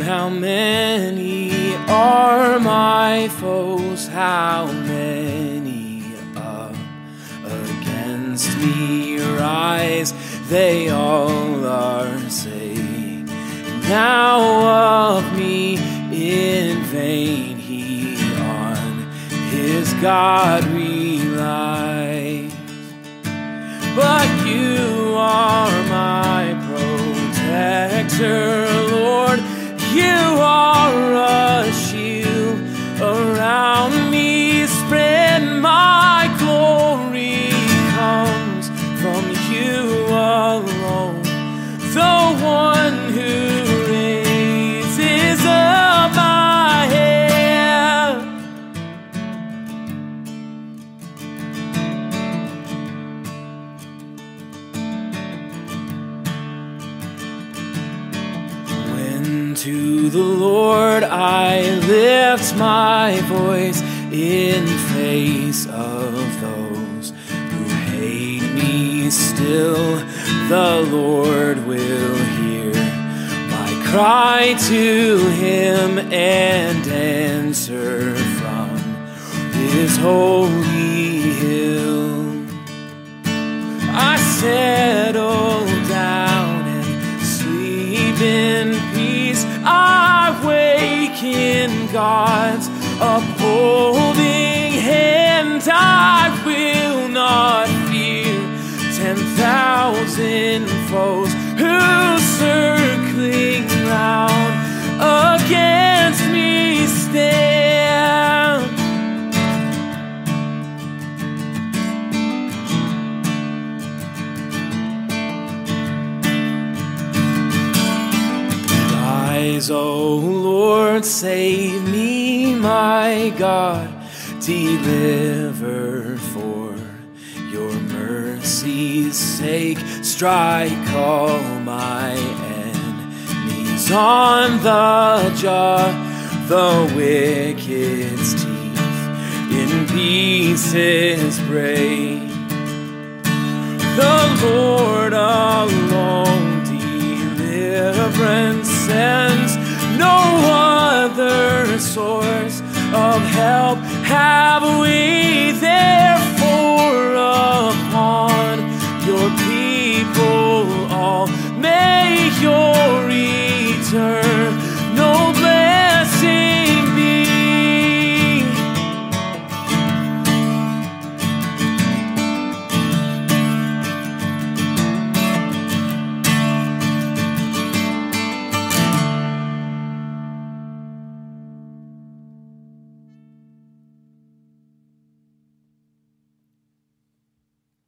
How many are my foes? How many up against me rise? They all are saying now of me, in vain he on his God relies. But you are my protector, Lord. You are a shield around me. Spread my glory comes from you alone, the one who raises up my head. When to the Lord I lift my voice in face of those who hate me, still the Lord will hear my cry to him and answer from his holy hill. I settle down and sleep in peace. I wake in God's upholding hand. I will not fear 10,000 foes who circling round against me stand. Rise, O Lord, save me, my God, deliver for your mercy's sake. Strike all my enemies on the jaw, the wicked's teeth in pieces break. The Lord alone deliverance sends, no other source of help have we there.